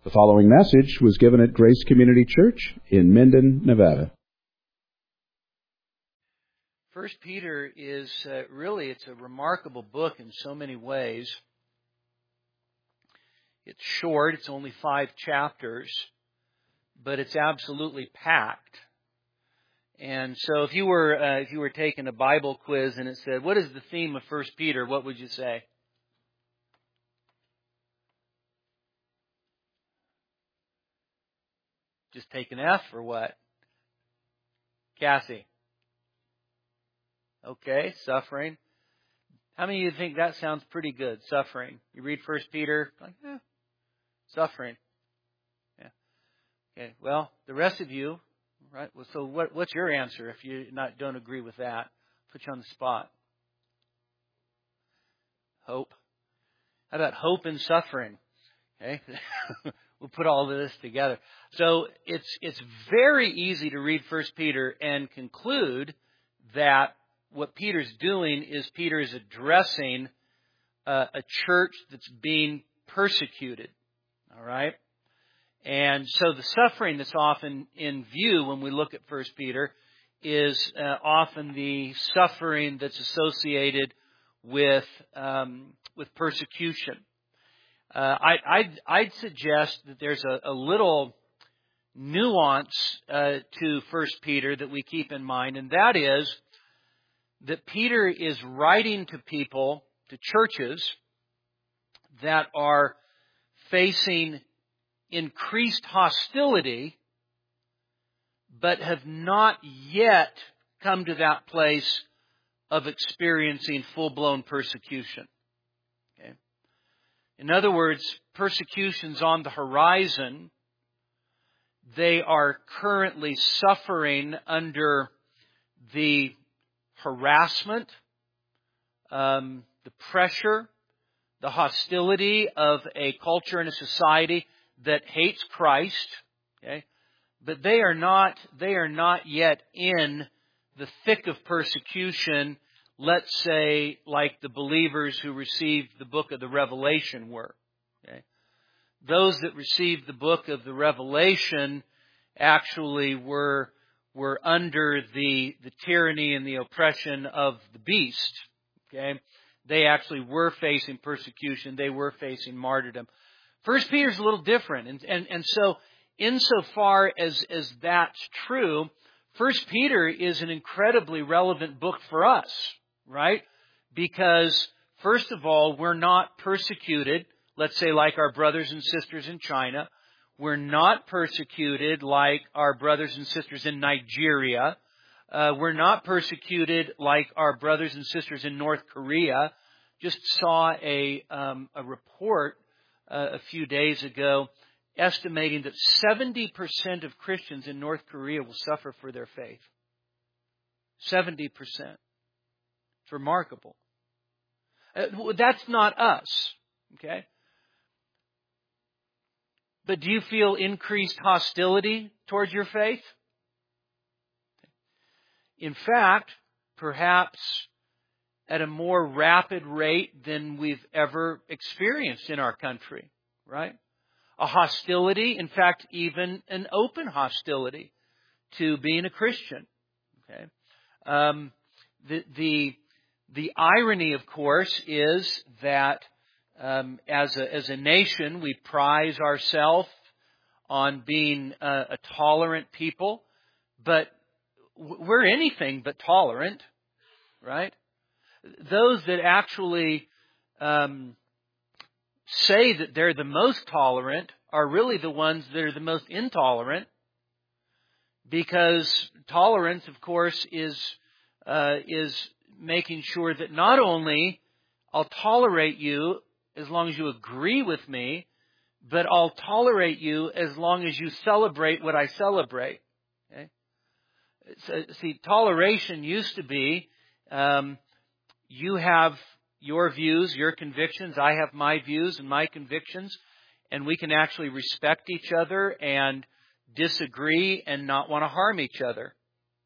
The following message was given at Grace Community Church in Minden, Nevada. 1 Peter is it's a remarkable book in so many ways. It's short, it's only 5 chapters, but it's absolutely packed. And so if you were taking a Bible quiz and it said, what is the theme of 1 Peter, what would you say? Just take an F or what? Cassie? Okay, suffering. How many of you think that sounds pretty good, suffering? You read 1 Peter, like, suffering. Yeah. Okay, well, the rest of you, right? Well, so what's your answer if you don't agree with that? Put you on the spot. Hope. How about hope and suffering? Okay. We'll put all of this together. So it's very easy to read 1 Peter and conclude that what Peter's doing is Peter is addressing a church that's being persecuted. All right? And so the suffering that's often in view when we look at 1 Peter is often the suffering that's associated with persecution. I'd suggest that there's a little nuance to 1 Peter that we keep in mind, and that is that Peter is writing to people, to churches, that are facing increased hostility, but have not yet come to that place of experiencing full-blown persecution. Okay? In other words, persecution's on the horizon. They are currently suffering under the harassment, the pressure, the hostility of a culture and a society that hates Christ. Okay? But they are not yet in the thick of persecution, let's say, like the believers who received the book of the Revelation were. Okay? Those that received the book of the Revelation actually were under the tyranny and the oppression of the beast. Okay? They actually were facing persecution. They were facing martyrdom. 1 Peter's a little different. And so insofar as that's true, 1 Peter is an incredibly relevant book for us, right? Because, first of all, we're not persecuted, let's say like our brothers and sisters in China. We're not persecuted like our brothers and sisters in Nigeria. We're not persecuted like our brothers and sisters in North Korea. Just saw a report a few days ago estimating that 70% of Christians in North Korea will suffer for their faith. 70%. It's remarkable. That's not us. Okay? But do you feel increased hostility towards your faith? In fact, perhaps at a more rapid rate than we've ever experienced in our country, right? A hostility, in fact, even an open hostility to being a Christian. Okay, the irony, of course, is that as a nation, we prize ourselves on being a tolerant people, but we're anything but tolerant, right? Those that actually say that they're the most tolerant are really the ones that are the most intolerant, because tolerance, of course, is making sure that not only I'll tolerate you as long as you agree with me, but I'll tolerate you as long as you celebrate what I celebrate. Okay? So, see, toleration used to be you have your views, your convictions, I have my views and my convictions, and we can actually respect each other and disagree and not want to harm each other.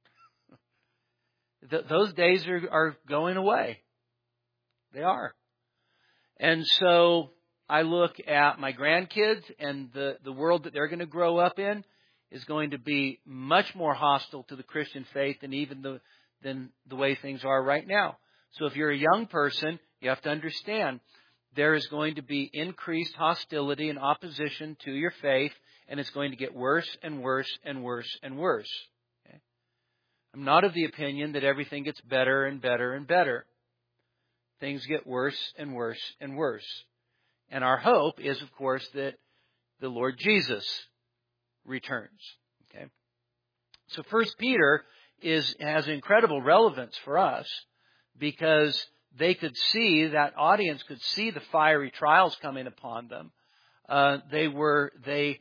Those days are going away. They are. And so I look at my grandkids and the world that they're going to grow up in is going to be much more hostile to the Christian faith than the way things are right now. So if you're a young person, you have to understand there is going to be increased hostility and opposition to your faith, and it's going to get worse and worse and worse and worse. Okay? I'm not of the opinion that everything gets better and better and better. Things get worse and worse and worse. And our hope is, of course, that the Lord Jesus returns. Okay? So 1 Peter has incredible relevance for us because that audience could see the fiery trials coming upon them. They were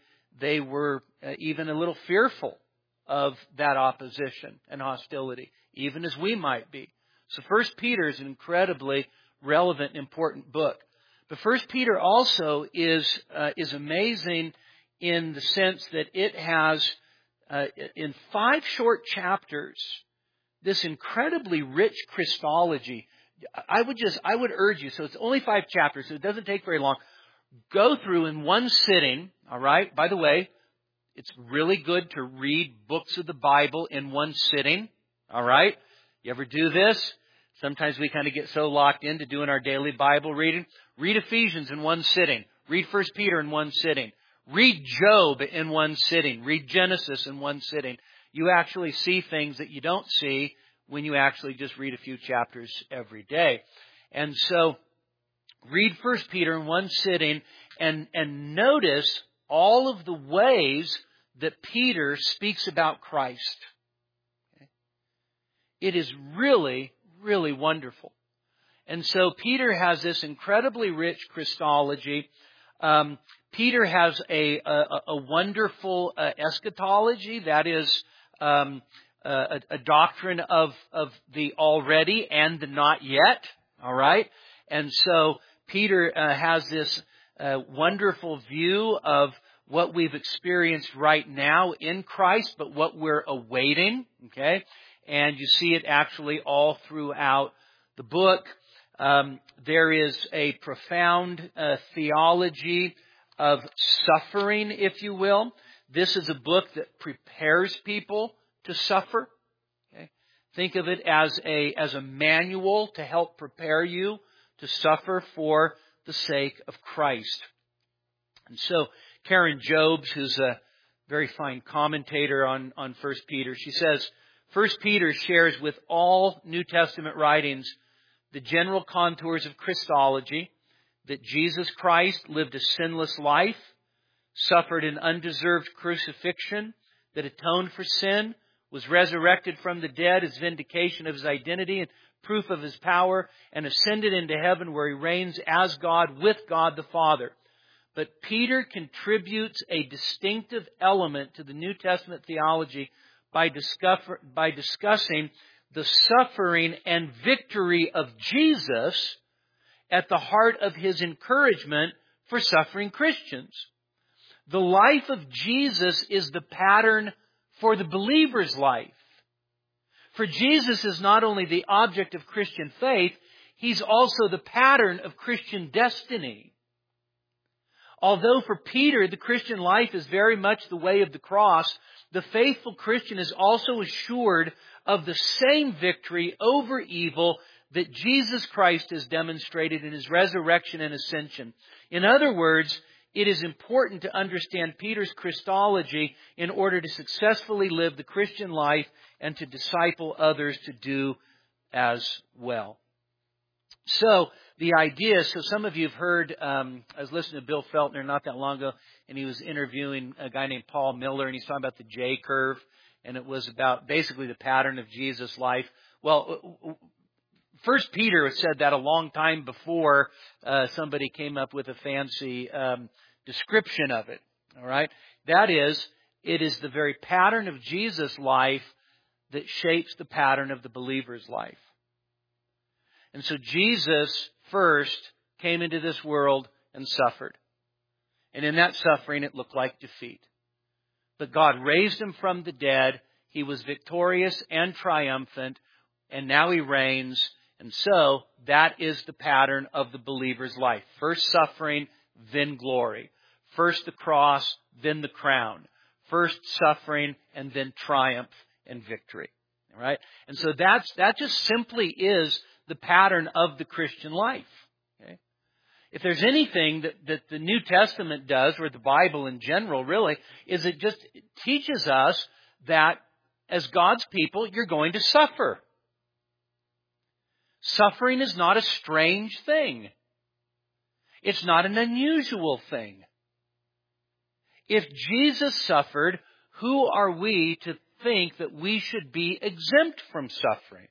even a little fearful of that opposition and hostility, even as we might be. So 1 Peter is an incredibly relevant and important book. But 1 Peter also is amazing in the sense that it has, in 5 short chapters, this incredibly rich Christology. I would urge you, so it's only 5 chapters, so it doesn't take very long. Go through in one sitting, all right? By the way, it's really good to read books of the Bible in one sitting, all right? You ever do this? Sometimes we kind of get so locked into doing our daily Bible reading. Read Ephesians in one sitting. Read 1 Peter in one sitting. Read Job in one sitting. Read Genesis in one sitting. You actually see things that you don't see when you actually just read a few chapters every day. And so, read 1 Peter in one sitting and notice all of the ways that Peter speaks about Christ. Okay? It is really, really wonderful. And so Peter has this incredibly rich Christology. Peter has a wonderful eschatology, that is a doctrine of the already and the not yet. All right, and so Peter has this wonderful view of what we've experienced right now in Christ, but what we're awaiting. Okay, and you see it actually all throughout the book. There is a profound theology of suffering, if you will. This is a book that prepares people to suffer. Okay? Think of it as a manual to help prepare you to suffer for the sake of Christ. And so Karen Jobes, who's a very fine commentator on 1 Peter, she says, 1 Peter shares with all New Testament writings the general contours of Christology, that Jesus Christ lived a sinless life, suffered an undeserved crucifixion that atoned for sin, was resurrected from the dead as vindication of His identity and proof of His power, and ascended into heaven where He reigns as God with God the Father. But Peter contributes a distinctive element to the New Testament theology by discussing the suffering and victory of Jesus at the heart of His encouragement for suffering Christians. The life of Jesus is the pattern for the believer's life. For Jesus is not only the object of Christian faith, He's also the pattern of Christian destiny. Although for Peter the Christian life is very much the way of the cross, the faithful Christian is also assured of the same victory over evil that Jesus Christ has demonstrated in His resurrection and ascension. In other words, it is important to understand Peter's Christology in order to successfully live the Christian life and to disciple others to do as well. So, the idea, so some of you have heard, I was listening to Bill Feltner not that long ago, and he was interviewing a guy named Paul Miller, and he's talking about the J curve, and it was about basically the pattern of Jesus' life. Well, 1 Peter said that a long time before somebody came up with a fancy description of it. All right? That is, it is the very pattern of Jesus' life that shapes the pattern of the believer's life. And so Jesus first came into this world and suffered. And in that suffering, it looked like defeat. But God raised Him from the dead. He was victorious and triumphant. And now He reigns. And so that is the pattern of the believer's life. First suffering, then glory. First the cross, then the crown. First suffering, and then triumph and victory. All right? And so that just simply is the pattern of the Christian life. Okay? If there's anything that the New Testament does, or the Bible in general really, is it just teaches us that as God's people, you're going to suffer. Suffering is not a strange thing. It's not an unusual thing. If Jesus suffered, who are we to think that we should be exempt from suffering?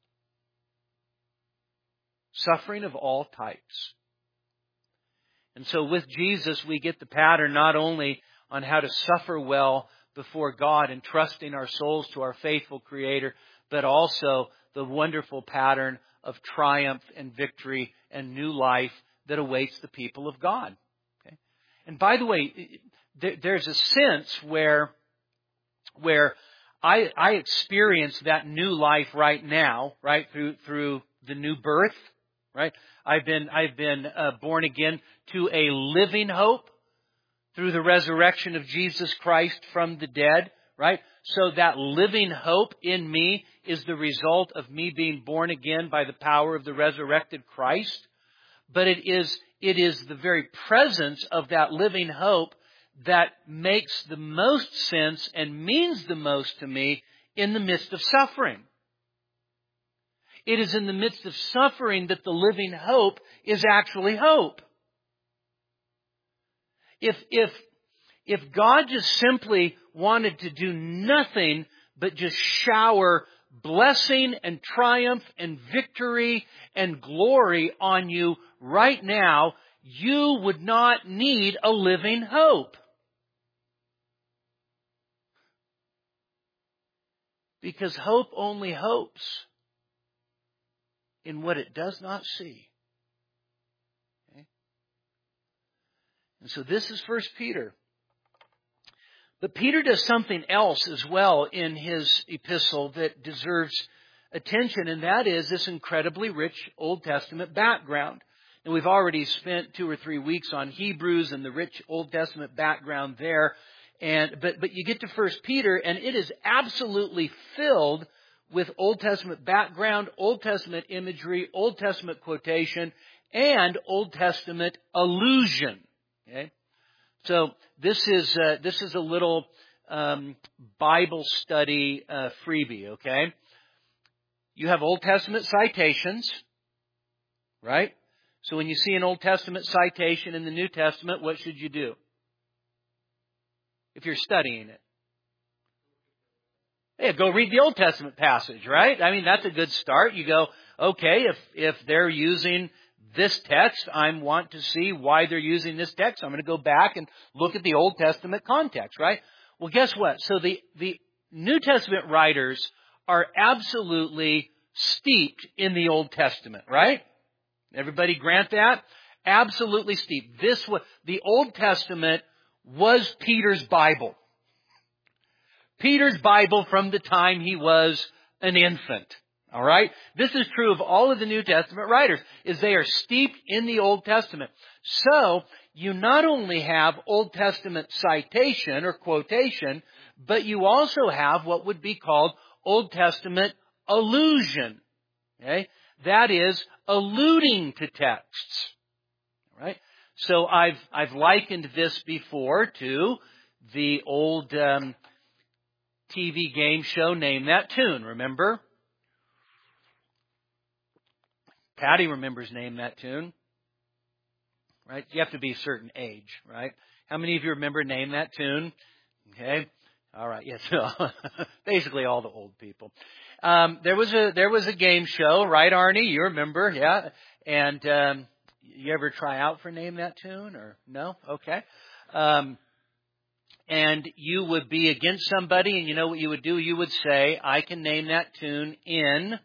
Suffering of all types. And so with Jesus, we get the pattern not only on how to suffer well before God, entrusting our souls to our faithful Creator, but also the wonderful pattern of triumph and victory and new life that awaits the people of God. Okay? And by the way, there's a sense where I experience that new life right now, right, through the new birth, right? I've been born again to a living hope through the resurrection of Jesus Christ from the dead, right? So that living hope in me is the result of me being born again by the power of the resurrected Christ. But it is the very presence of that living hope that makes the most sense and means the most to me in the midst of suffering. It is in the midst of suffering that the living hope is actually hope. If God just simply wanted to do nothing but just shower blessing and triumph and victory and glory on you right now, you would not need a living hope. Because hope only hopes in what it does not see. Okay? And so this is 1 Peter. But Peter does something else as well in his epistle that deserves attention, and that is this incredibly rich Old Testament background. And we've already spent 2 or 3 weeks on Hebrews and the rich Old Testament background there. But you get to 1 Peter, and it is absolutely filled with Old Testament background, Old Testament imagery, Old Testament quotation, and Old Testament allusion. Okay? So this is a little Bible study freebie. Okay, you have Old Testament citations, right? So when you see an Old Testament citation in the New Testament, what should you do? If you're studying it, yeah, go read the Old Testament passage, right? I mean, that's a good start. You go, okay, if they're using this text, I want to see why they're using this text. I'm going to go back and look at the Old Testament context, right? Well, guess what? So the New Testament writers are absolutely steeped in the Old Testament, right? Everybody grant that? Absolutely steeped. The Old Testament was Peter's Bible. Peter's Bible from the time he was an infant. All right? This is true of all of the New Testament writers, is they are steeped in the Old Testament. So, you not only have Old Testament citation or quotation, but you also have what would be called Old Testament allusion. Okay? That is, alluding to texts. All right? So, I've likened this before to the old TV game show, Name That Tune, remember? Patty remembers Name That Tune, right? You have to be a certain age, right? How many of you remember Name That Tune? Okay. All right. Yes. So basically all the old people. There was a game show, right, Arnie? You remember. Yeah. And, you ever try out for Name That Tune or no? Okay. And you would be against somebody, and you know what you would do? You would say, I can name that tune in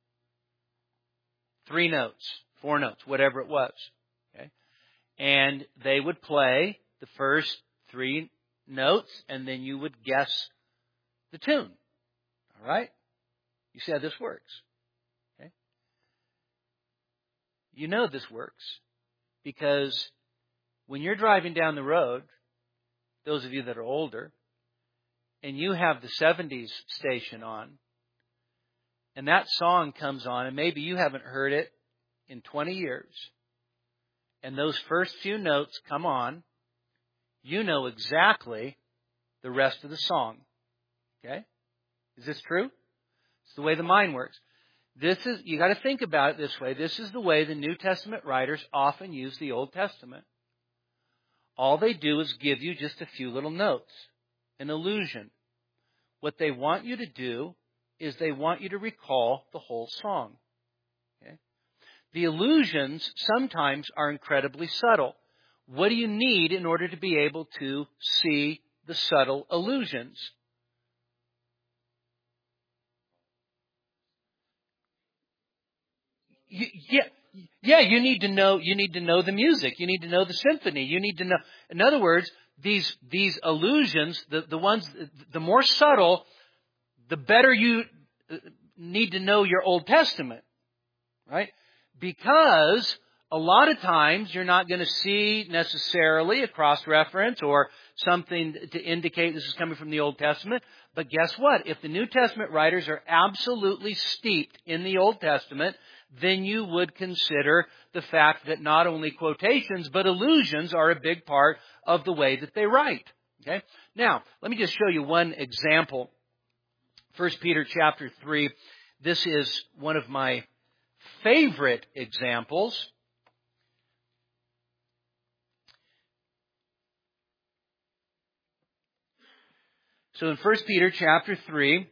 3 notes, 4 notes, whatever it was. Okay? And they would play the first 3 notes, and then you would guess the tune. All right? You see how this works. Okay? You know this works because when you're driving down the road, those of you that are older, and you have the 70s station on, and that song comes on, and maybe you haven't heard it in 20 years, and those first few notes come on, you know exactly the rest of the song. Okay? Is this true? It's the way the mind works. You got to think about it this way. This is the way the New Testament writers often use the Old Testament. All they do is give you just a few little notes, an illusion. What they want you to do is they want you to recall the whole song. Okay? The illusions sometimes are incredibly subtle. What do you need in order to be able to see the subtle illusions? You need to know the music. You need to know the symphony. You need to know, in other words, these illusions, the more subtle, the better you need to know your Old Testament, right? Because a lot of times you're not going to see necessarily a cross-reference or something to indicate this is coming from the Old Testament. But guess what? If the New Testament writers are absolutely steeped in the Old Testament, then you would consider the fact that not only quotations, but allusions are a big part of the way that they write. Okay? Now, let me just show you one example. 1 Peter chapter 3. This is one of my favorite examples. So in 1 Peter chapter 3,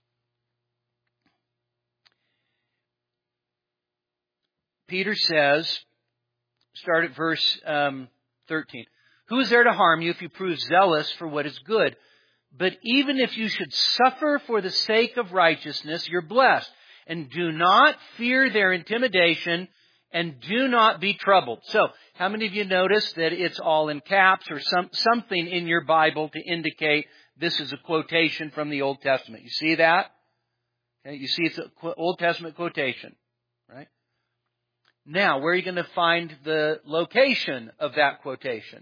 Peter says, start at verse 13. Who is there to harm you if you prove zealous for what is good? But even if you should suffer for the sake of righteousness, you're blessed. And do not fear their intimidation, and do not be troubled. So, how many of you notice that it's all in caps or something in your Bible to indicate this is a quotation from the Old Testament? You see that? Okay, you see it's an Old Testament quotation, right? Now, where are you going to find the location of that quotation?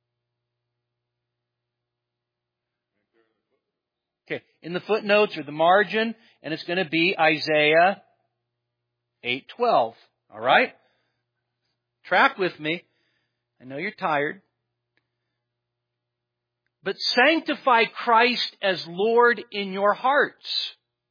Okay, in the footnotes or the margin, and it's going to be Isaiah 8:12. All right? Track with me. I know you're tired. But sanctify Christ as Lord in your hearts,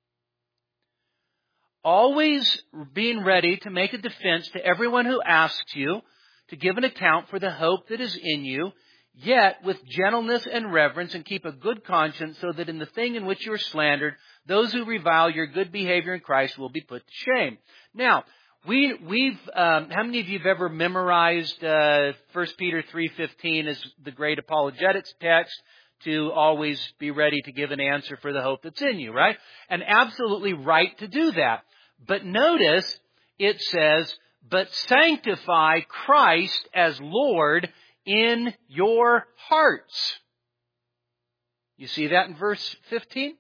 always being ready to make a defense to everyone who asks you to give an account for the hope that is in you, yet with gentleness and reverence, and keep a good conscience, so that in the thing in which you are slandered, those who revile your good behavior in Christ will be put to shame. Now, how many of you have ever memorized 1 Peter 3:15 as the great apologetics text to always be ready to give an answer for the hope that's in you, right? And absolutely right to do that. But notice it says, but sanctify Christ as Lord in your hearts. You see that in verse 15?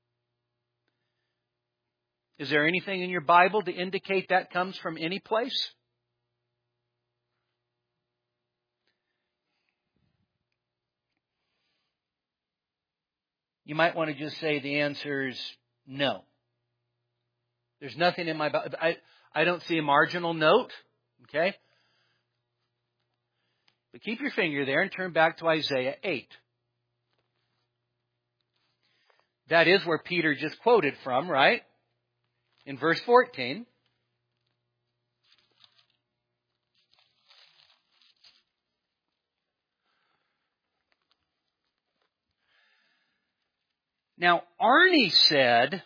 Is there anything in your Bible to indicate that comes from any place? You might want to just say the answer is no. There's nothing in my Bible. I don't see a marginal note. Okay? But keep your finger there and turn back to Isaiah 8. That is where Peter just quoted from, right? In verse 14. Now, Arnie said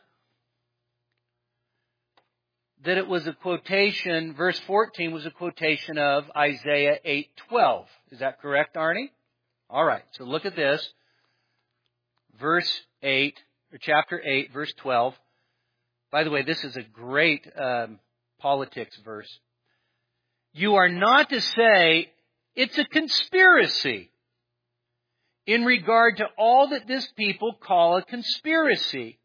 that it was a quotation, verse 14 was a quotation of Isaiah 8:12. Is that correct, Arnie? All right, so look at this. Verse 8, or chapter 8, verse 12. By the way, this is a great politics verse. You are not to say it's a conspiracy in regard to all that this people call a conspiracy.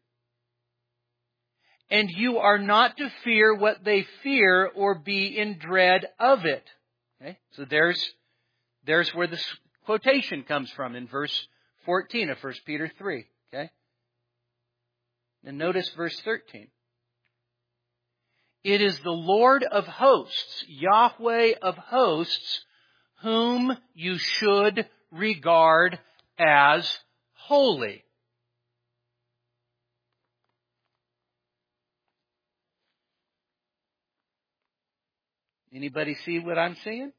And you are not to fear what they fear or be in dread of it. Okay? So there's There's where this quotation comes from in verse 14 of 1 Peter 3. Okay? And notice verse 13. It is the Lord of hosts, Yahweh of hosts, whom you should regard as holy. Anybody see what I'm seeing?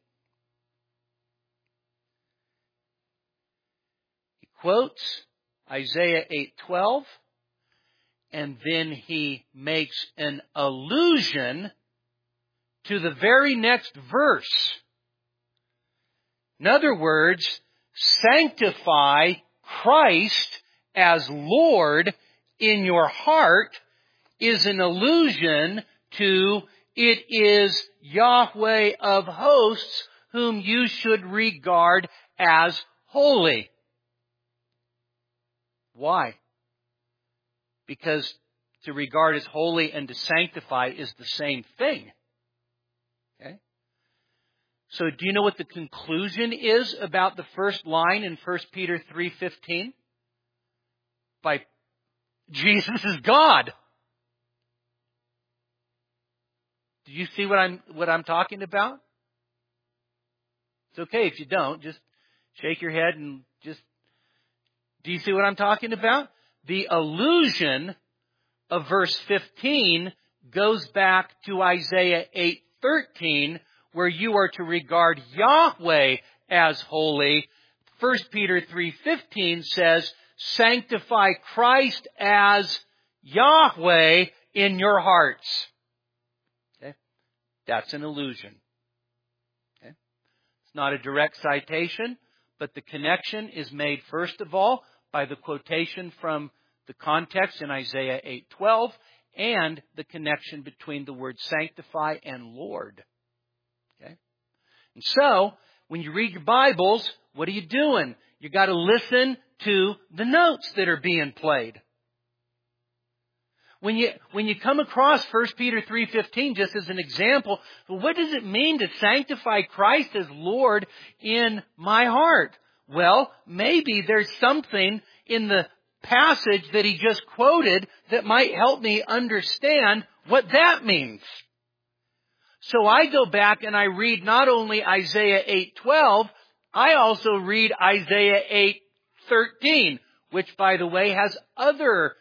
He quotes Isaiah 8:12, and then he makes an allusion to the very next verse. In other words, sanctify Christ as Lord in your heart is an allusion to it is Yahweh of hosts whom you should regard as holy. Why? Because to regard as holy and to sanctify is the same thing. Okay? So do you know what the conclusion is about the first line in 1 Peter 3:15? By Jesus is God. Do you see what I'm talking about? It's okay if you don't. Just shake your head and just... Do you see what I'm talking about? The allusion of verse 15 goes back to Isaiah 8:13, where you are to regard Yahweh as holy. 1 Peter 3:15 says, sanctify Christ as Yahweh in your hearts. Okay? That's an allusion. Okay? It's not a direct citation, but the connection is made first of all by the quotation from the context in Isaiah 8:12 and the connection between the word sanctify and Lord. Okay? And so, when you read your Bibles, what are you doing? You got to listen to the notes that are being played. When you come across 1 Peter 3:15, just as an example, well, what does it mean to sanctify Christ as Lord in my heart? Well, maybe there's something in the passage that he just quoted that might help me understand what that means. So I go back and I read not only Isaiah 8:12, I also read Isaiah 8:13, which, by the way, has other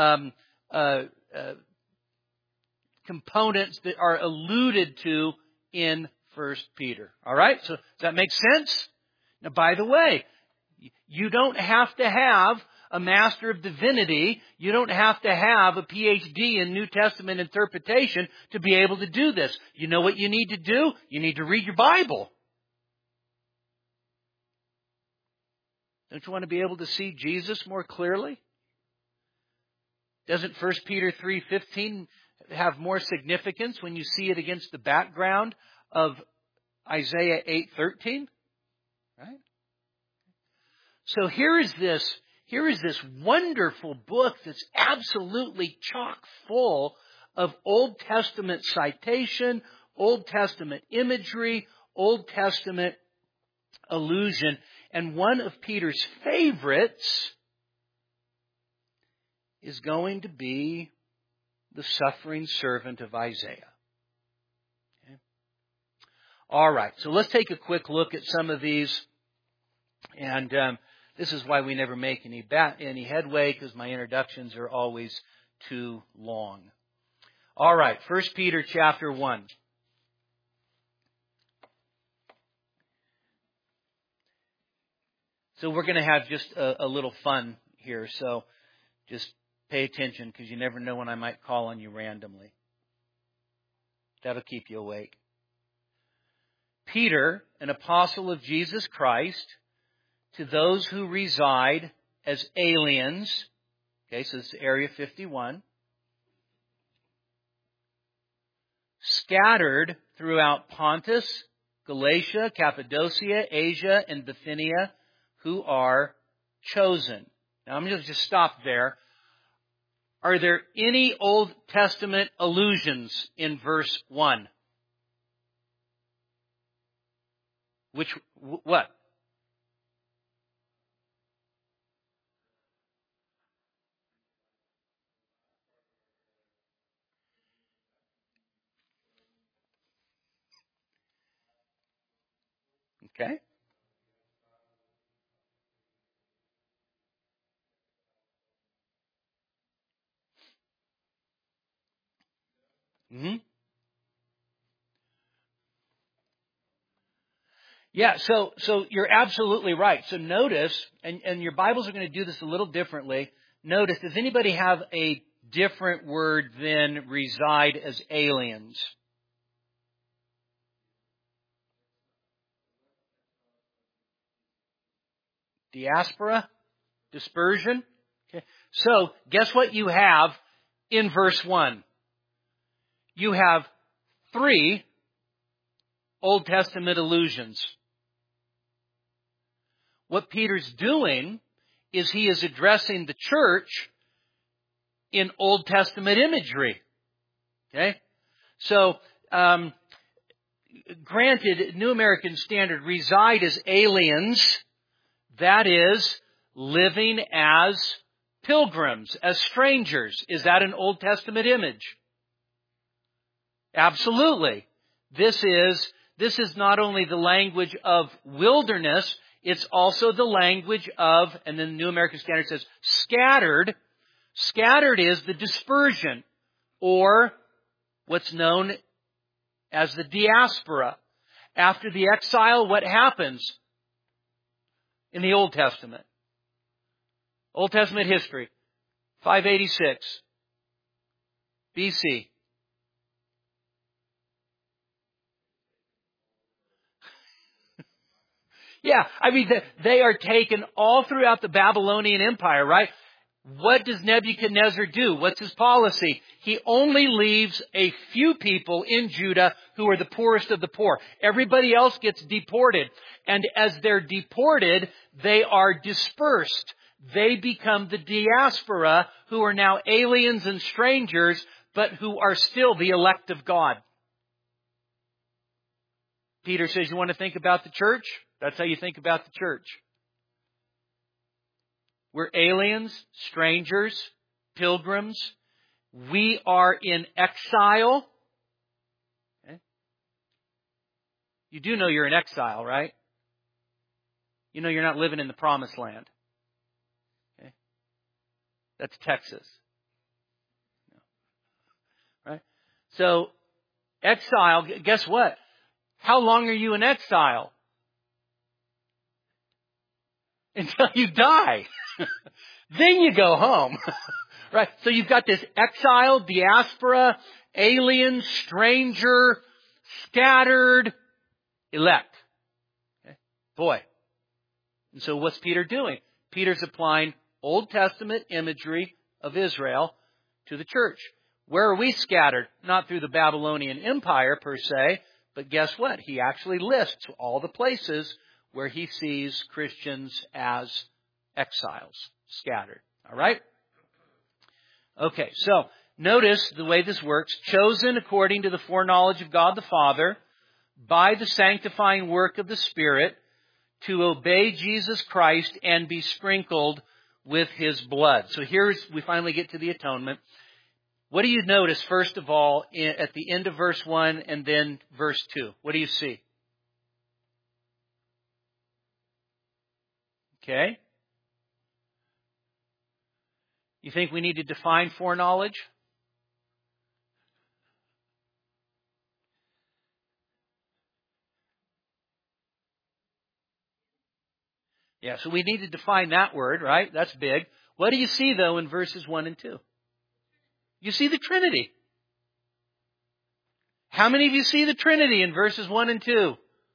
components that are alluded to in 1 Peter. All right? So does that make sense? Now, by the way, you don't have to have a Master of Divinity. You don't have to have a PhD in New Testament interpretation to be able to do this. You know what you need to do? You need to read your Bible. Don't you want to be able to see Jesus more clearly? Doesn't 1 Peter 3:15 have more significance when you see it against the background of Isaiah 8:13? Right? So here is this wonderful book that's absolutely chock full of Old Testament citation, Old Testament imagery, Old Testament allusion. And one of Peter's favorites is going to be the suffering servant of Isaiah. Okay. All right, so let's take a quick look at some of these. And this is why we never make any headway, because my introductions are always too long. All right, 1 Peter chapter 1. So we're going to have just a little fun here. So just pay attention, because you never know when I might call on you randomly. That'll keep you awake. Peter, an apostle of Jesus Christ, to those who reside as aliens. Okay, so this is Area 51. Scattered throughout Pontus, Galatia, Cappadocia, Asia, and Bithynia, who are chosen. Now I'm going to just stop there. Are there any Old Testament allusions in verse 1? What? Okay. Mm-hmm. Yeah, so you're absolutely right. So notice, and your Bibles are going to do this a little differently. Notice, does anybody have a different word than reside as aliens? Diaspora? Dispersion? Okay. So, guess what you have in verse 1? You have 3 Old Testament allusions. What Peter's doing is he is addressing the church in Old Testament imagery. Okay? So, granted, New American Standard, reside as aliens, that is, living as pilgrims, as strangers. Is that an Old Testament image? Absolutely. This is not only the language of wilderness, it's also the language of, and then the New American Standard says, scattered. Scattered is the dispersion, or what's known as the diaspora. After the exile, what happens in the Old Testament? Old Testament history, 586 BC. Yeah, I mean, they are taken all throughout the Babylonian Empire, right? What does Nebuchadnezzar do? What's his policy? He only leaves a few people in Judah who are the poorest of the poor. Everybody else gets deported. And as they're deported, they are dispersed. They become the diaspora, who are now aliens and strangers, but who are still the elect of God. Peter says, you want to think about the church? That's how you think about the church. We're aliens, strangers, pilgrims. We are in exile. Okay. You do know you're in exile, right? You know you're not living in the promised land. Okay. That's Texas. Right? So, exile, guess what? How long are you in exile? Until you die. Then you go home. Right? So you've got this exile, diaspora, alien, stranger, scattered, elect. Okay? Boy. And so what's Peter doing? Peter's applying Old Testament imagery of Israel to the church. Where are we scattered? Not through the Babylonian Empire per se, but guess what? He actually lists all the places where he sees Christians as exiles, scattered. All right? Okay, so notice the way this works. Chosen according to the foreknowledge of God the Father, by the sanctifying work of the Spirit, to obey Jesus Christ and be sprinkled with His blood. So we finally get to the atonement. What do you notice, first of all, at the end of verse 1 and then verse 2? What do you see? Okay. You think we need to define foreknowledge? Yeah, so we need to define that word, right? That's big. What do you see, though, in verses 1 and 2? You see the Trinity. How many of you see the Trinity in verses 1 and 2? All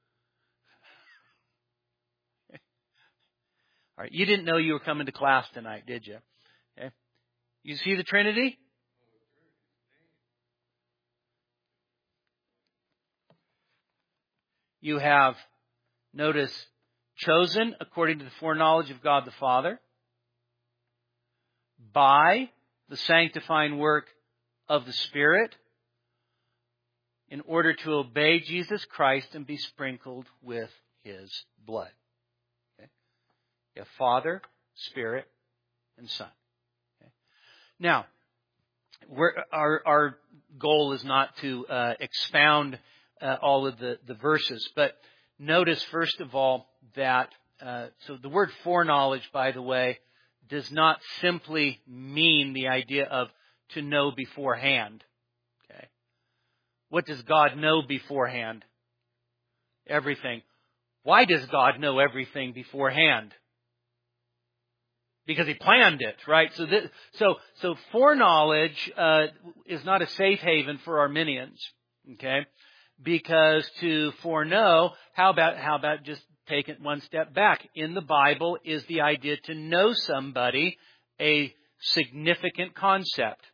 right, you didn't know you were coming to class tonight, did you? Okay. You see the Trinity? You have, notice, chosen according to the foreknowledge of God the Father, by the sanctifying work of the Spirit, in order to obey Jesus Christ and be sprinkled with His blood. Okay? You have Father, Spirit, and Son. Okay? Now, our goal is not to expound all of the verses, but notice first of all that so the word foreknowledge, by the way, does not simply mean the idea of to know beforehand. Okay, what does God know beforehand? Everything. Why does God know everything beforehand? Because He planned it, right? So foreknowledge is not a safe haven for Arminians, okay? Because to foreknow, how about just take it one step back? In the Bible is the idea to know somebody a significant concept.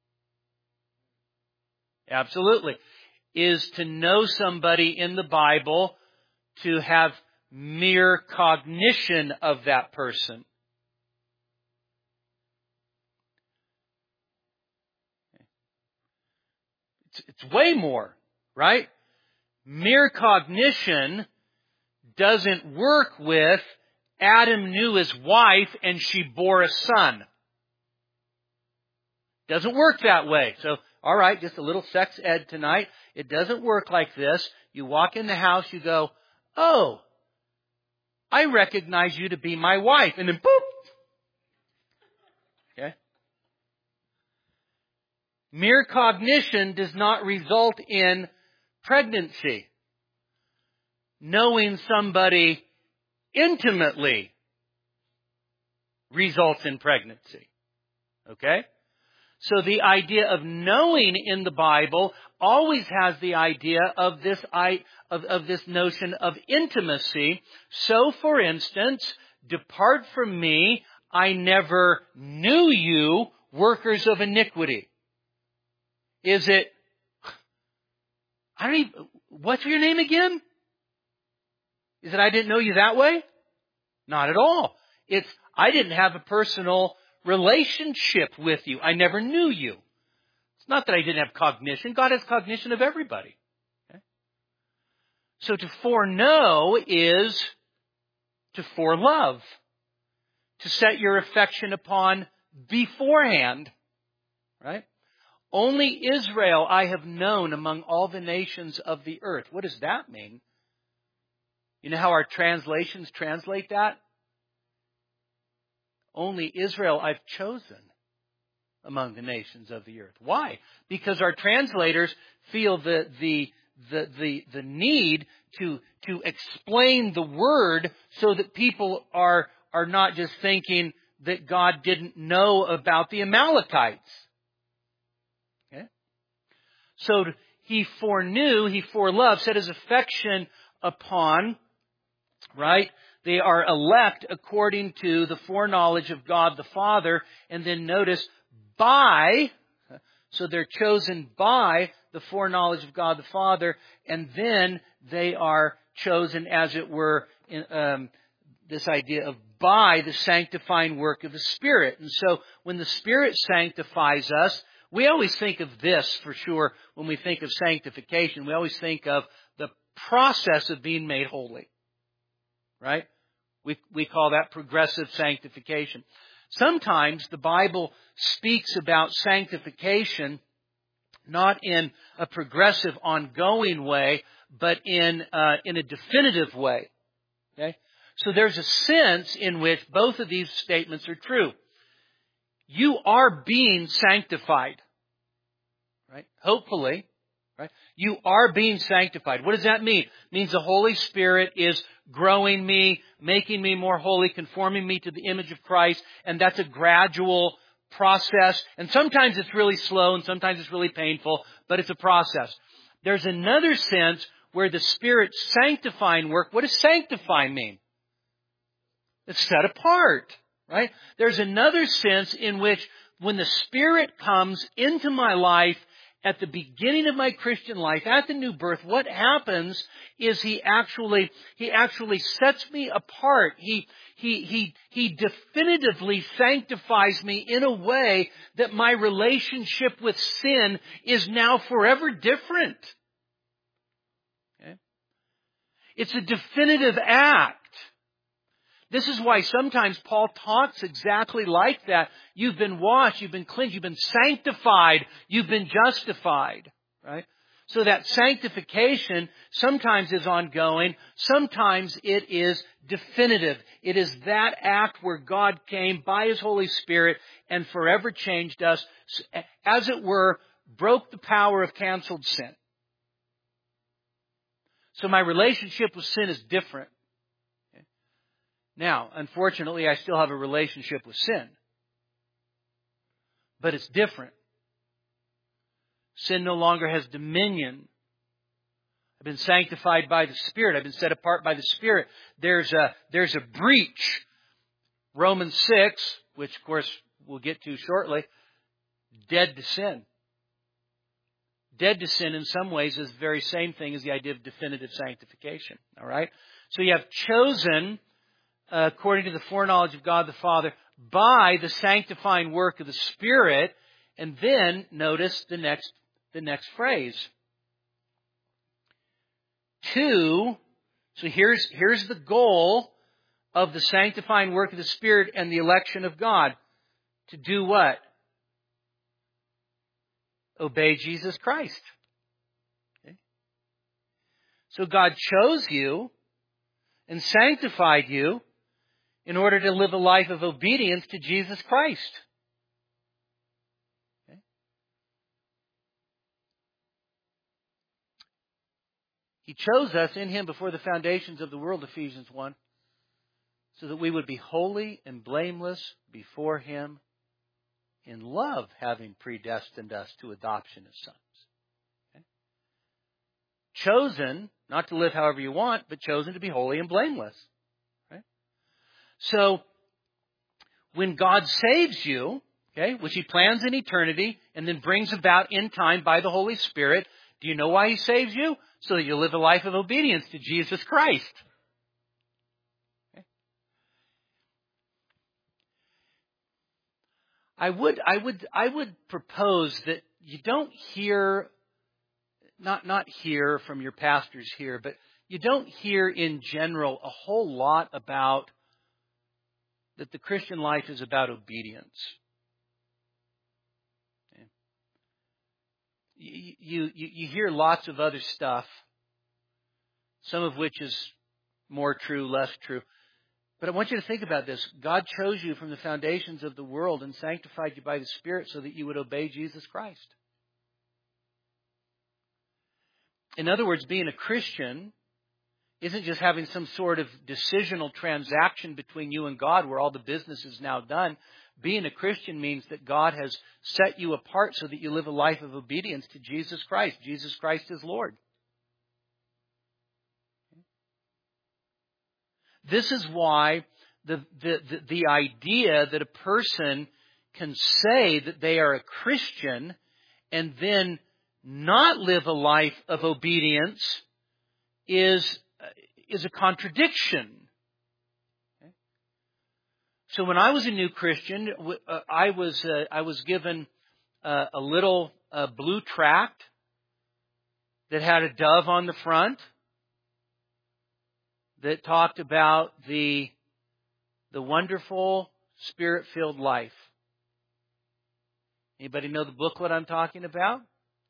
Absolutely. Is to know somebody in the Bible to have mere cognition of that person. It's way more, right? Mere cognition doesn't work with Adam knew his wife and she bore a son. Doesn't work that way. So, all right, just a little sex ed tonight. It doesn't work like this. You walk in the house, you go, oh, I recognize you to be my wife. And then boop. Okay. Mere cognition does not result in pregnancy. Knowing somebody intimately results in pregnancy. Okay? So the idea of knowing in the Bible always has the idea of this notion of intimacy. So, for instance, depart from me, I never knew you, workers of iniquity. Is it, what's your name again? Is it I didn't know you that way? Not at all. It's I didn't have a personal relationship with you. I never knew you. It's not that I didn't have cognition. God has cognition of everybody. Okay? So to foreknow is to forelove. To set your affection upon beforehand. Right? Only Israel I have known among all the nations of the earth. What does that mean? You know how our translations translate that? Only Israel I've chosen among the nations of the earth. Why? Because our translators feel the need to explain the word so that people are not just thinking that God didn't know about the Amalekites. Okay? So He foreknew, He foreloved, set His affection upon, right? They are elect according to the foreknowledge of God the Father. And then notice, by, so they're chosen by the foreknowledge of God the Father. And then they are chosen, as it were, in this idea of by the sanctifying work of the Spirit. And so when the Spirit sanctifies us, we always think of this for sure when we think of sanctification. We always think of the process of being made holy. Right? We call that progressive sanctification. Sometimes the Bible speaks about sanctification not in a progressive, ongoing way, but in a definitive way. Okay? So there's a sense in which both of these statements are true. You are being sanctified. Right? Hopefully. Right? You are being sanctified. What does that mean? It means the Holy Spirit is growing me, making me more holy, conforming me to the image of Christ, and that's a gradual process. And sometimes it's really slow and sometimes it's really painful, but it's a process. There's another sense where the Spirit's sanctifying work, what does sanctify mean? It's set apart, right? There's another sense in which when the Spirit comes into my life, at the beginning of my Christian life, at the new birth, what happens is He actually sets me apart. He definitively sanctifies me in a way that my relationship with sin is now forever different. Okay? It's a definitive act. This is why sometimes Paul talks exactly like that. You've been washed, you've been cleansed, you've been sanctified, you've been justified. Right? So that sanctification sometimes is ongoing, sometimes it is definitive. It is that act where God came by His Holy Spirit and forever changed us, as it were, broke the power of canceled sin. So my relationship with sin is different. Now, unfortunately, I still have a relationship with sin. But it's different. Sin no longer has dominion. I've been sanctified by the Spirit. I've been set apart by the Spirit. There's a breach. Romans 6, which of course we'll get to shortly, dead to sin. Dead to sin in some ways is the very same thing as the idea of definitive sanctification. All right? So you have chosen, according to the foreknowledge of God the Father, by the sanctifying work of the Spirit. And then notice the next phrase. 2, so here's the goal of the sanctifying work of the Spirit and the election of God. To do what? Obey Jesus Christ. Okay? So God chose you and sanctified you in order to live a life of obedience to Jesus Christ. Okay? He chose us in Him before the foundations of the world, Ephesians 1, so that we would be holy and blameless before Him in love, having predestined us to adoption as sons. Okay? Chosen, not to live however you want, but chosen to be holy and blameless. Right? So, when God saves you, okay, which He plans in eternity and then brings about in time by the Holy Spirit, do you know why He saves you? So that you'll live a life of obedience to Jesus Christ. Okay? I would propose that you don't hear, not hear from your pastors here, but you don't hear in general a whole lot about that the Christian life is about obedience. Okay. You hear lots of other stuff, some of which is more true, less true. But I want you to think about this. God chose you from the foundations of the world and sanctified you by the Spirit so that you would obey Jesus Christ. In other words, being a Christian isn't just having some sort of decisional transaction between you and God where all the business is now done. Being a Christian means that God has set you apart so that you live a life of obedience to Jesus Christ. Jesus Christ is Lord. This is why the idea that a person can say that they are a Christian and then not live a life of obedience is a contradiction. Okay? So when I was a new Christian, I was given a little blue tract that had a dove on the front that talked about the wonderful Spirit-filled life. Anybody know the booklet I'm talking about?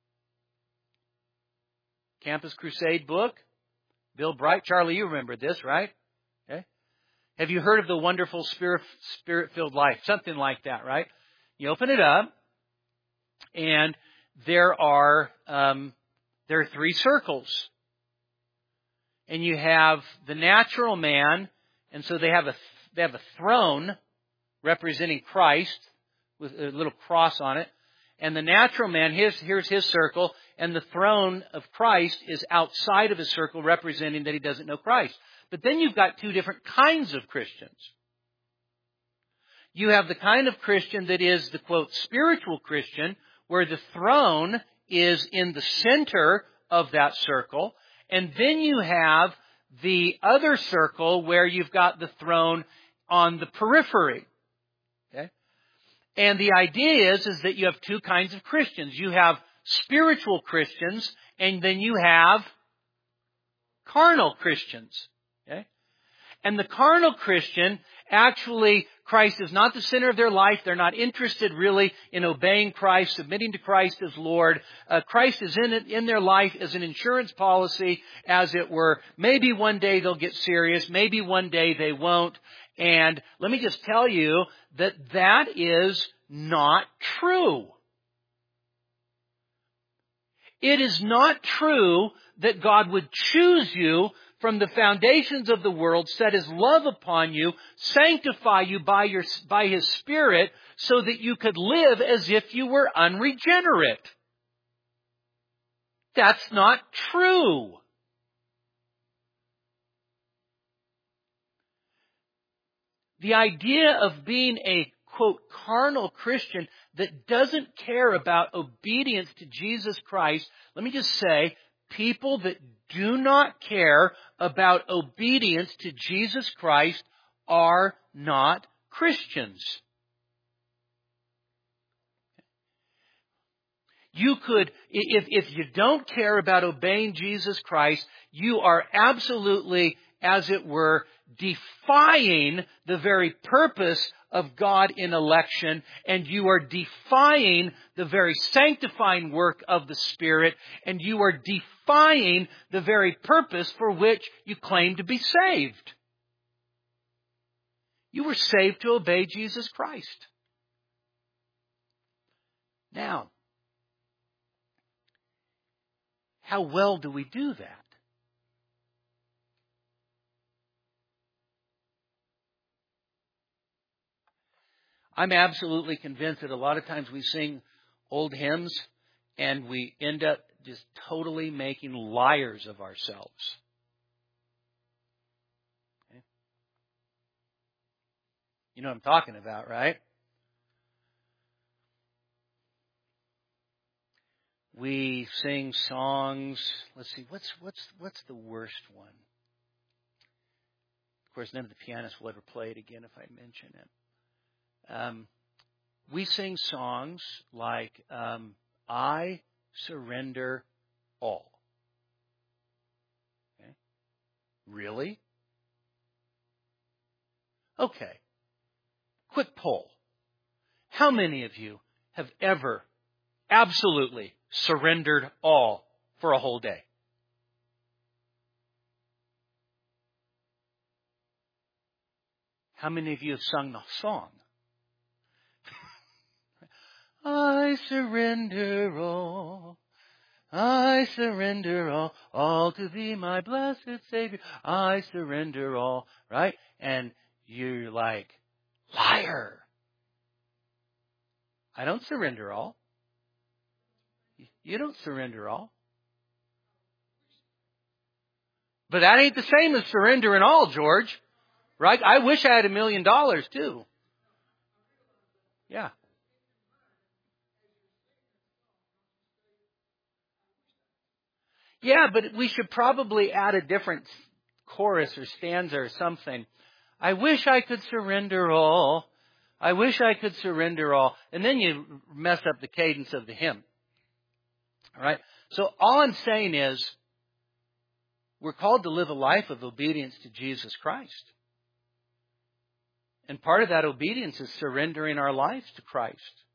Campus Crusade book. Bill Bright. Charlie, you remember this, right? Okay. Have you heard of the wonderful Spirit-filled life? Something like that, right? You open it up, and there are 3 circles. And you have the natural man, and so they have a throne representing Christ with a little cross on it. And the natural man, here's his circle, and the throne of Christ is outside of his circle, representing that he doesn't know Christ. But then you've got 2 different kinds of Christians. You have the kind of Christian that is the, quote, spiritual Christian, where the throne is in the center of that circle. And then you have the other circle where you've got the throne on the periphery. Okay? And the idea is that you have 2 kinds of Christians. You have spiritual Christians, and then you have carnal Christians. Okay? And the carnal Christian, actually, Christ is not the center of their life. They're not interested really in obeying Christ, submitting to Christ as Lord. Christ is in their life as an insurance policy, as it were. Maybe one day they'll get serious. Maybe one day they won't. And let me just tell you that that is not true. It is not true that God would choose you from the foundations of the world, set His love upon you, sanctify you by His Spirit, so that you could live as if you were unregenerate. That's not true. The idea of being a, quote, carnal Christian that doesn't care about obedience to Jesus Christ, let me just say, people that do not care about obedience to Jesus Christ are not Christians. You could, if you don't care about obeying Jesus Christ, you are absolutely, as it were, defying the very purpose of God in election, and you are defying the very sanctifying work of the Spirit, and you are defying the very purpose for which you claim to be saved. You were saved to obey Jesus Christ. Now, how well do we do that? I'm absolutely convinced that a lot of times we sing old hymns and we end up just totally making liars of ourselves. Okay? You know what I'm talking about, right? We sing songs. Let's see, what's the worst one? Of course, none of the pianists will ever play it again if I mention it. We sing songs like, I surrender all. Okay? Really? Okay. Quick poll. How many of you have ever absolutely surrendered all for a whole day? How many of you have sung the song? I surrender all. I surrender all to Thee, my blessed Savior. I surrender all, right? And you're like, liar. I don't surrender all. You don't surrender all. But that ain't the same as surrendering all, George. Right? I wish I had $1 million too. Yeah. Yeah, but we should probably add a different chorus or stanza or something. I wish I could surrender all. I wish I could surrender all. And then you mess up the cadence of the hymn. All right? So all I'm saying is we're called to live a life of obedience to Jesus Christ. And part of that obedience is surrendering our lives to Christ.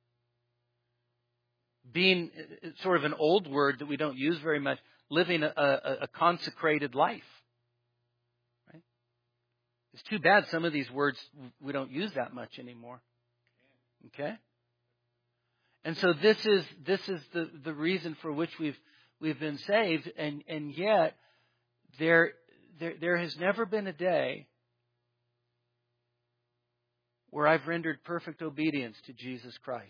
Being sort of an old word that we don't use very much, living a consecrated life. Right? It's too bad some of these words we don't use that much anymore. Okay? And so this is the reason for which we've been saved, and yet there has never been a day where I've rendered perfect obedience to Jesus Christ.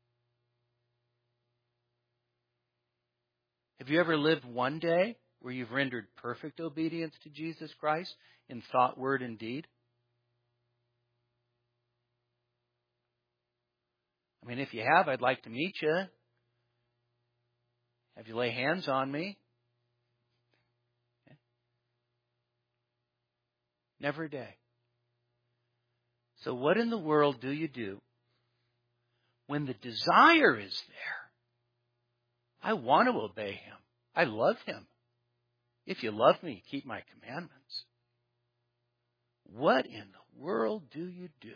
Have you ever lived one day where you've rendered perfect obedience to Jesus Christ in thought, word, and deed? I mean, if you have, I'd like to meet you. Have you lay hands on me? Okay. Never a day. So what in the world do you do when the desire is there? I want to obey Him. I love Him. If you love me, keep my commandments. What in the world do you do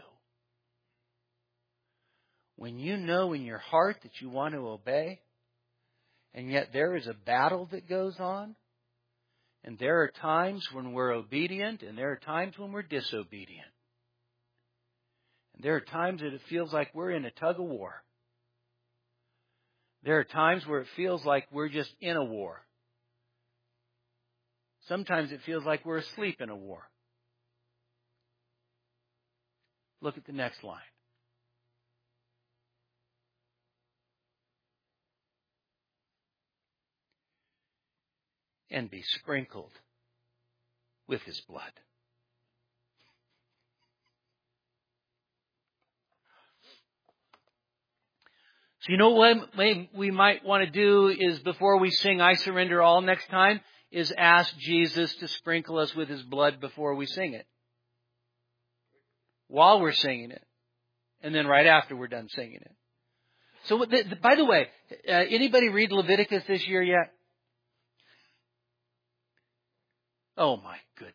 when you know in your heart that you want to obey, and yet there is a battle that goes on, and there are times when we're obedient, and there are times when we're disobedient. And there are times that it feels like we're in a tug of war. There are times where it feels like we're just in a war. Sometimes it feels like we're asleep in a war. Look at the next line. And be sprinkled with His blood. So you know what we might want to do is, before we sing I Surrender All next time, is ask Jesus to sprinkle us with His blood before we sing it. While we're singing it. And then right after we're done singing it. So, by the way, anybody read Leviticus this year yet? Oh my goodness.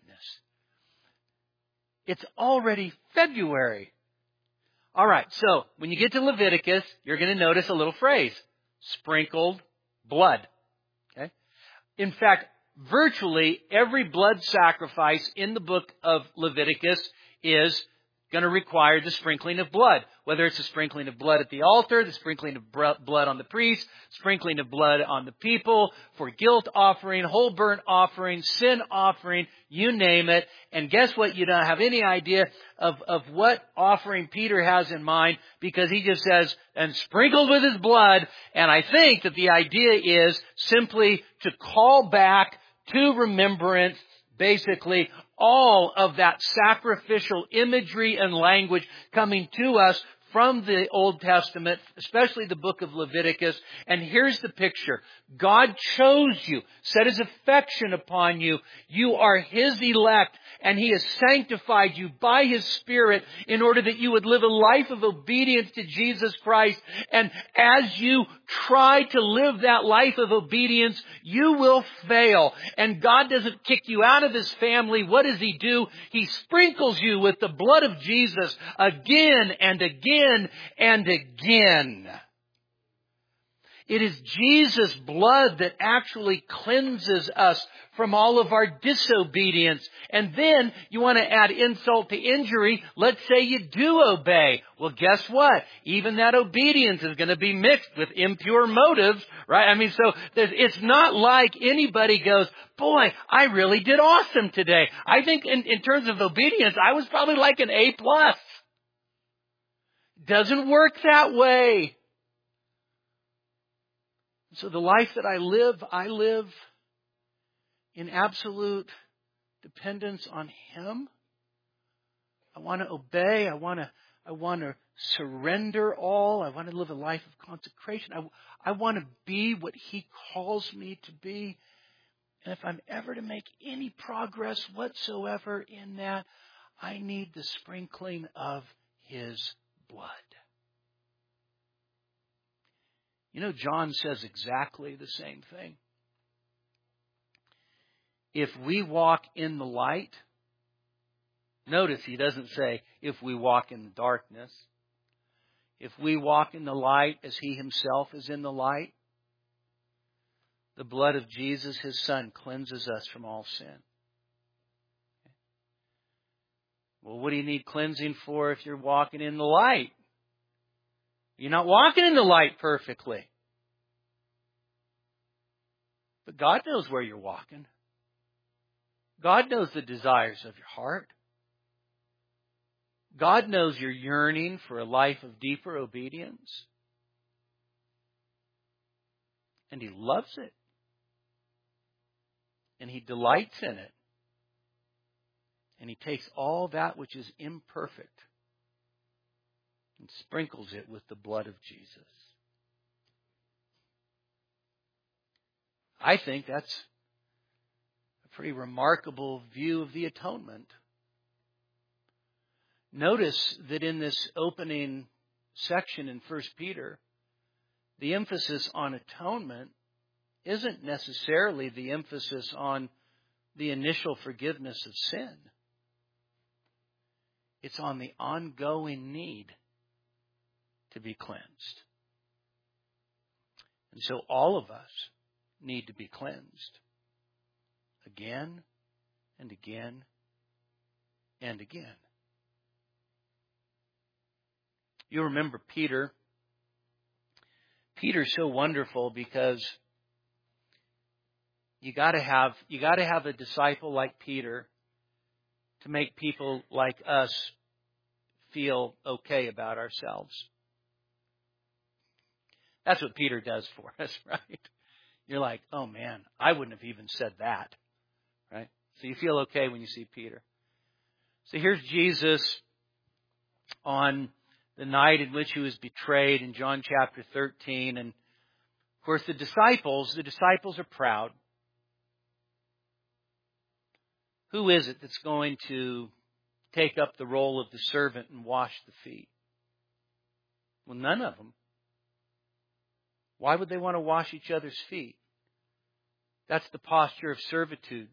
It's already February. All right, so when you get to Leviticus, you're going to notice a little phrase. Sprinkled blood. Okay? In fact, virtually every blood sacrifice in the book of Leviticus is going to require the sprinkling of blood. Whether it's the sprinkling of blood at the altar, the sprinkling of blood on the priest, sprinkling of blood on the people, for guilt offering, whole burnt offering, sin offering, you name it. And guess what? You don't have any idea of what offering Peter has in mind, because he just says, and sprinkled with His blood. And I think that the idea is simply to call back to remembrance, basically, all of that sacrificial imagery and language coming to us from the Old Testament, especially the book of Leviticus. And here's the picture. God chose you, set His affection upon you. You are His elect, and He has sanctified you by His Spirit in order that you would live a life of obedience to Jesus Christ. And as you try to live that life of obedience, you will fail. And God doesn't kick you out of His family. What does He do? He sprinkles you with the blood of Jesus again and again and again. It is Jesus' blood that actually cleanses us from all of our disobedience. And then you want to add insult to injury. Let's say you do obey. Well, guess what? Even that obedience is going to be mixed with impure motives, right? I mean, so it's not like anybody goes, boy, I really did awesome today. I think in terms of obedience, I was probably like an A+. Doesn't work that way. So the life that I live in absolute dependence on Him. I want to obey. I want to surrender all. I want to live a life of consecration. I want to be what He calls me to be. And if I'm ever to make any progress whatsoever in that, I need the sprinkling of His blood. You know, John says exactly the same thing. If we walk in the light, notice he doesn't say, if we walk in the darkness. If we walk in the light as He Himself is in the light, the blood of Jesus, His Son, cleanses us from all sin. Well, what do you need cleansing for if you're walking in the light? You're not walking in the light perfectly. But God knows where you're walking. God knows the desires of your heart. God knows you're yearning for a life of deeper obedience. And He loves it. And He delights in it. And He takes all that which is imperfect and sprinkles it with the blood of Jesus. I think that's a pretty remarkable view of the atonement. Notice that in this opening section in 1 Peter, the emphasis on atonement isn't necessarily the emphasis on the initial forgiveness of sin. It's on the ongoing need to be cleansed. And so all of us need to be cleansed again and again and again. You remember Peter. Peter's so wonderful because you got to have a disciple like Peter to make people like us feel okay about ourselves. That's what Peter does for us, right? You're like, oh man, I wouldn't have even said that, right? So you feel okay when you see Peter. So here's Jesus on the night in which he was betrayed in John chapter 13. And of course the disciples are proud. Who is it that's going to take up the role of the servant and wash the feet? Well, none of them. Why would they want to wash each other's feet? That's the posture of servitude.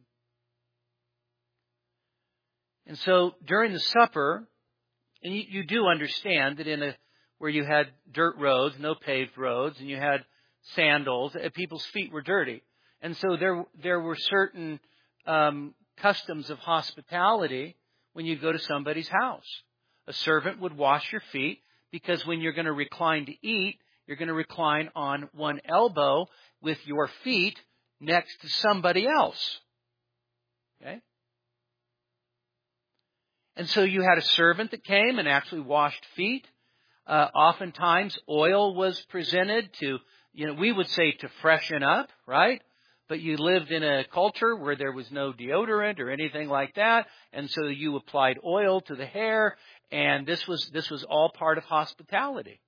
And so during the supper, and you do understand that where you had dirt roads, no paved roads, and you had sandals, people's feet were dirty. And so there were certain customs of hospitality when you go to somebody's house. A servant would wash your feet because when you're going to recline to eat, you're going to recline on one elbow with your feet next to somebody else. Okay? And so you had a servant that came and actually washed feet. Oftentimes oil was presented to, we would say to freshen up, right? But you lived in a culture where there was no deodorant or anything like that. And so you applied oil to the hair. And this was all part of hospitality.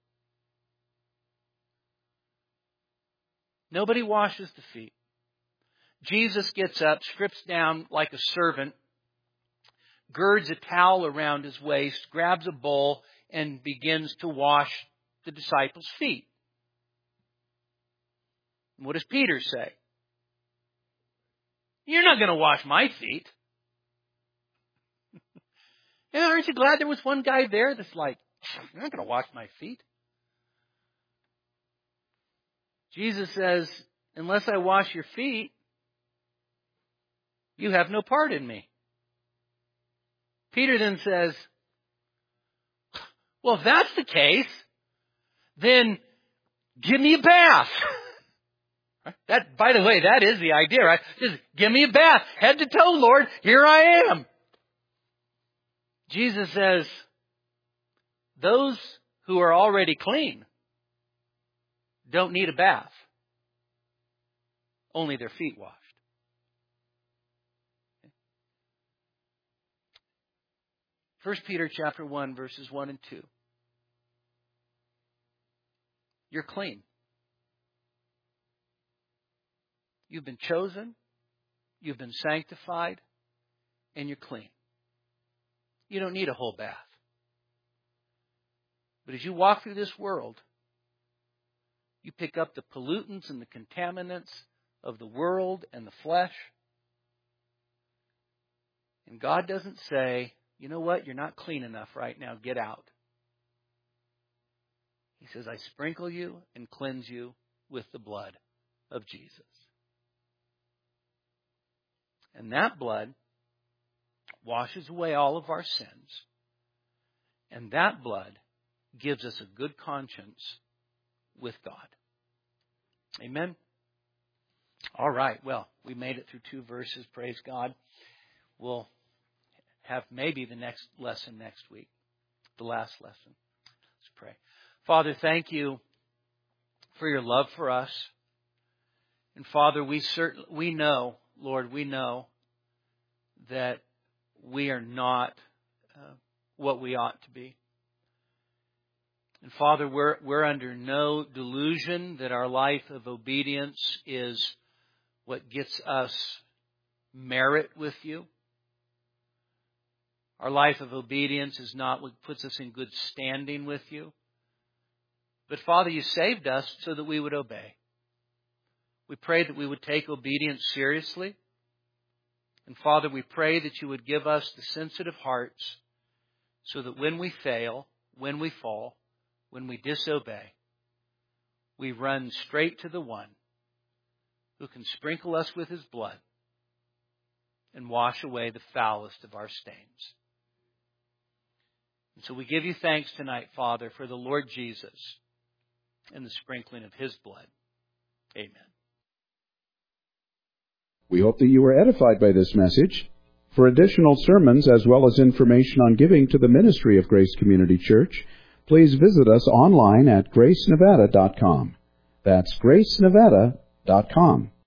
Nobody washes the feet. Jesus gets up, strips down like a servant, girds a towel around his waist, grabs a bowl, and begins to wash the disciples' feet. And what does Peter say? You're not going to wash my feet. Yeah, aren't you glad there was one guy there that's like, you're not going to wash my feet? Jesus says, unless I wash your feet, you have no part in me. Peter then says, well, if that's the case, then give me a bath. That, by the way, that is the idea, right? Just give me a bath, head to toe, Lord. Here I am. Jesus says, those who are already clean don't need a bath. Only their feet washed. 1 Peter chapter 1, verses 1 and 2. You're clean. You've been chosen, you've been sanctified, and you're clean. You don't need a whole bath. But as you walk through this world, you pick up the pollutants and the contaminants of the world and the flesh. And God doesn't say, you know what, you're not clean enough right now, get out. He says, I sprinkle you and cleanse you with the blood of Jesus. And that blood washes away all of our sins. And that blood gives us a good conscience with God. Amen? All right. Well, we made it through 2 verses. Praise God. We'll have maybe the next lesson next week. The last lesson. Let's pray. Father, thank you for your love for us. And Father, we know, Lord, we know that we are not what we ought to be. And Father, we're under no delusion that our life of obedience is what gets us merit with you. Our life of obedience is not what puts us in good standing with you. But Father, you saved us so that we would obey. We pray that we would take obedience seriously. And Father, we pray that you would give us the sensitive hearts so that when we fail, when we fall, when we disobey, we run straight to the one who can sprinkle us with his blood and wash away the foulest of our stains. And so we give you thanks tonight, Father, for the Lord Jesus and the sprinkling of his blood. Amen. We hope that you were edified by this message. For additional sermons as well as information on giving to the ministry of Grace Community Church, please visit us online at gracenevada.com. That's gracenevada.com.